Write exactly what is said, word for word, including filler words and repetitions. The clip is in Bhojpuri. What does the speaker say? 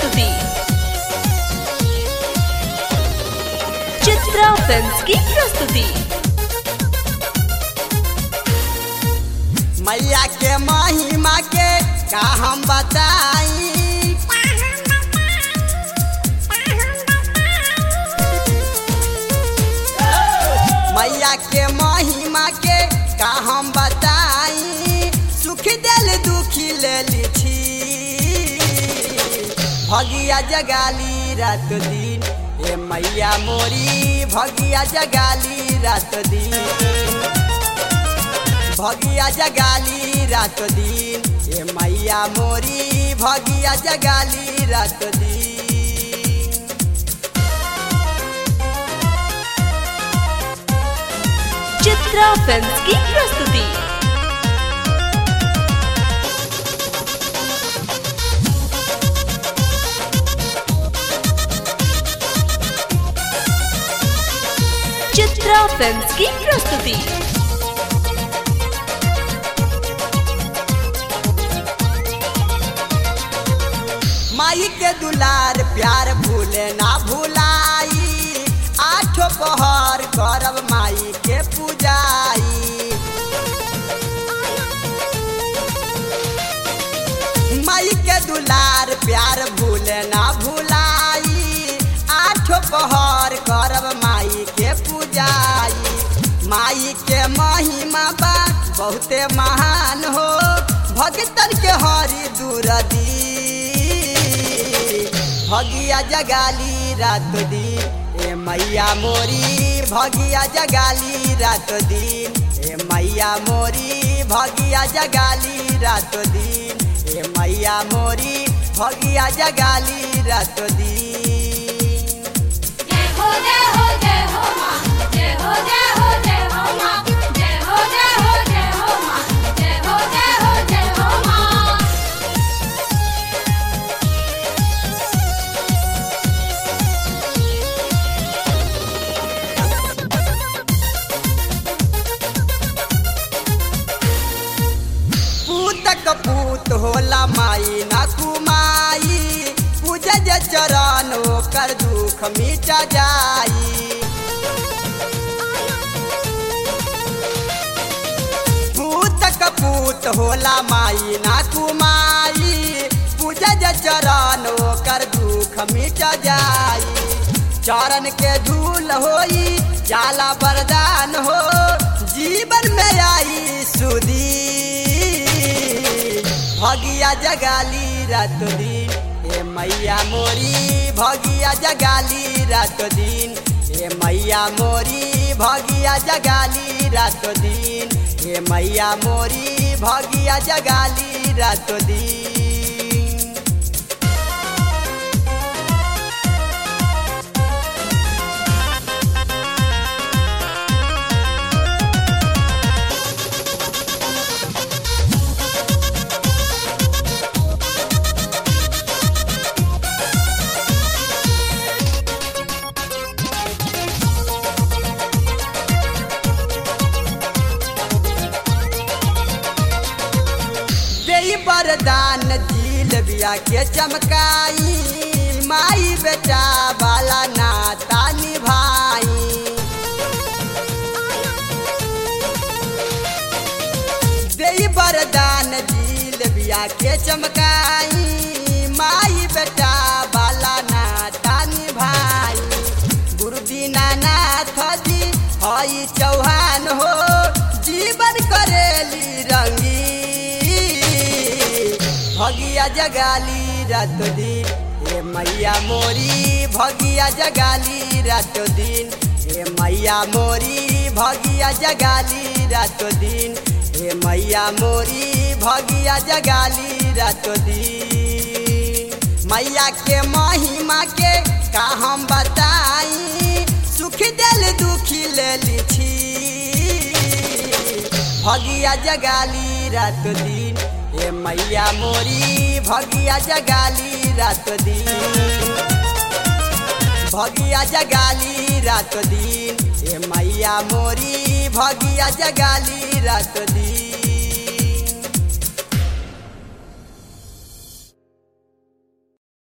प्रस्तुति चित्रा फिल्म्स की प्रस्तुति। मैया के महिमा के का हम बताई, मैया के महिमा के का हम बताई, सुख दिल दुखी ले लिखी, भगिया जगाली रात दिन, ए मैया मोरी भगिया जगाली रात दिन, भगिया जगाली रात दिन, ए मैया मोरी भगिया जगाली रात दिन। चित्रा फिल्म्स की प्रस्तुति। चित्रा फिल्म्स की प्रस्तुति। माई के दुलार प्यार भूले ना भुलाई, आठों पहर करब माई के पूजाई, माई के दुलार प्यार भूले ना भुलाई, आठों पहर करब माई के पूजाई। माई के महिमा बा बहुते महान हो, भगतन के हरि दूरदी, भगिया जगाली रात दिन, ए मैया मोरी भगिया जगाली रात दिन, ए मैया मोरी भगिया जगाली रात दिन, ए मैया मोरी भगिया जगाली रात दिन। जय हो जय हो जय हो मां, जय हो जय हो जय हो मां, जय हो जय हो जय हो मां, जय हो जय हो जय हो मां। पूतक पूत होला माई ना कुमाई, पूजा जे चरण ओकर दुख मिटा जाई, पूतक पूत होला माई ना कुमाई, पूजा जे चरण ओकर दुख मिटा जाई, चरण के धूल होई जाला वरदान हो, जीवन में आई सुधी, भगिया जगाली रात दिन, ए मैया मोरी भगिया जगाली रात दिन, ए मैया मोरी भगिया जगाली रात दिन, ए मैया मोरी भगिया जगाली रात दिन। वरदान दिल बिया के चमकाई, माई बेटा वाला नाता निभाई, दे वरदान दिल बिया के चमकाई, माई बेटा वाला नाता निभाई, गुरु दीनानाथ जी हई चौहान हो, जीवन करेली रंगी, भगिया जगाली रात दिन, ए मैया मोरी भगिया जगाली रात दिन, ए मैया मोरी भगिया जगाली रात दिन, ए मैया मोरी भगिया जगाली रात दिन। मैया के महिमा के का हम बताई, सुख दिल दुखी ले लिखी, भगिया जगाली रात दिन, ए मैया मोरी भगिया जगाली रात दिन, भगिया जगाली रात दिन, ए मैया मोरी भगिया जगाली रात दिन।